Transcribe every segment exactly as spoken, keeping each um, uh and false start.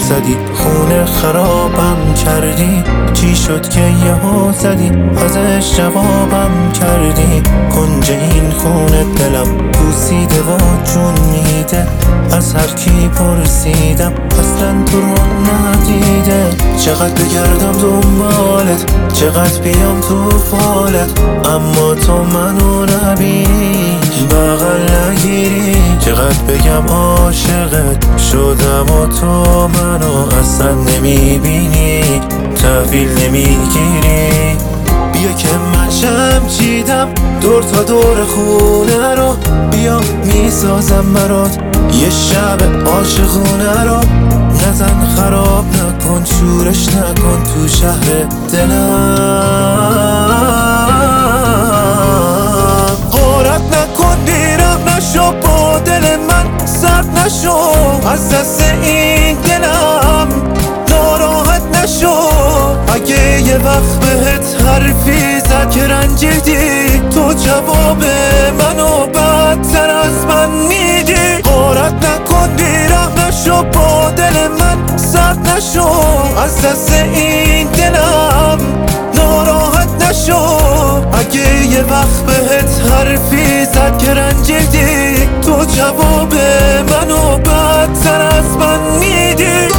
زدی، خونه خرابم کردی. چی شد که یهو زدی ازش جوابم کردی؟ کنج این خونه دلم بوسیده و جون میده، از هر کی پرسیدم اصلا تو رو ندیده. چقدر بگردم دنبالت، چقدر بیام تو فالت، اما تو منو نبینی، بغل نگیری. چقدر بگم عاشقت شدم و تو منو اصلا نمیبینی، تحویل نمیگیری. بیا که من شم چیدم دور تا دور خونه رو، بیا میسازم برات یه شب عاشقونه رو. نزن خراب نکن، شورش نکن تو شهر دلم. غارت نکن، بیرم نشو، با دل من سرد نشو، از دست این دلم ناراحت نشو. اگه یه وقت بهت حرفی زد که رنجیدی، تو جواب منو بدتر از من میدی. غارت نکن، بیرم نشو، با دل من سرد نشو، از دست این دلم ناراحت نشو. اگه یه وقت بهت حرفی زد که رنجیدی، تو جواب منو بدتر از من میدی.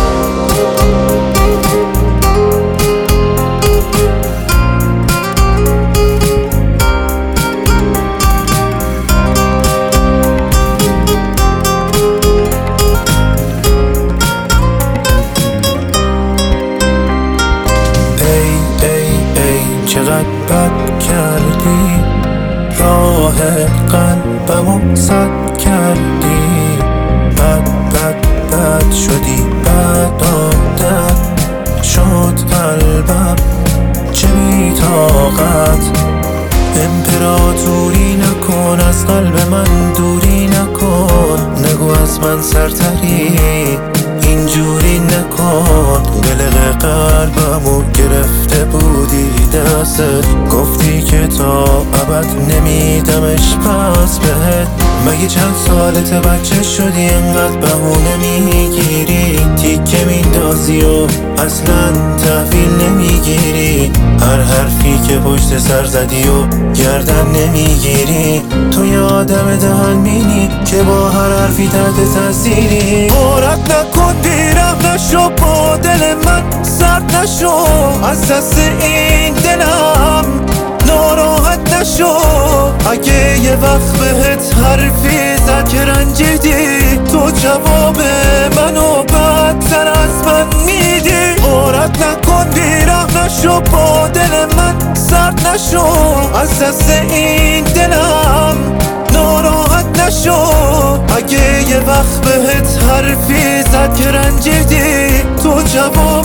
چقدر بد کردی، راه قلبمو سد کردی. بد بد بد شدی، بد عادت شد قلبم، چه بی‌طاقت. امپراتوری نکن، از قلب من دوری نکن، نگو از من سرتری اینجوری نکن. قلق قلبمو گرفته بودی دستت، گفتی که تا ابد نمیدمش پس بهت. مگه چند سالت بچه شدی انقدر بهونه میگیری، تیکه میندازی و اصلا تحویل نمیگیری. هر حرفی که پشت سر زدی و گردن نمیگیری. تو یه آدم دهن مینی که با هر حرفی تحت تاثیری. غارت نکن، بیرم نشو، با دل من سرد نشو، از دست این دلم ناراحت نشو. اگه یه وقت بهت حرفی زد که رنجیدی، تو جواب منو بدتر از من میدی. غارت نکن، بیرم نشو، با دل من سرد نشو، از دست این دلم ناراحت نشو. اگه یه وقت بهت حرفی زد که رنجیدی، تو جواب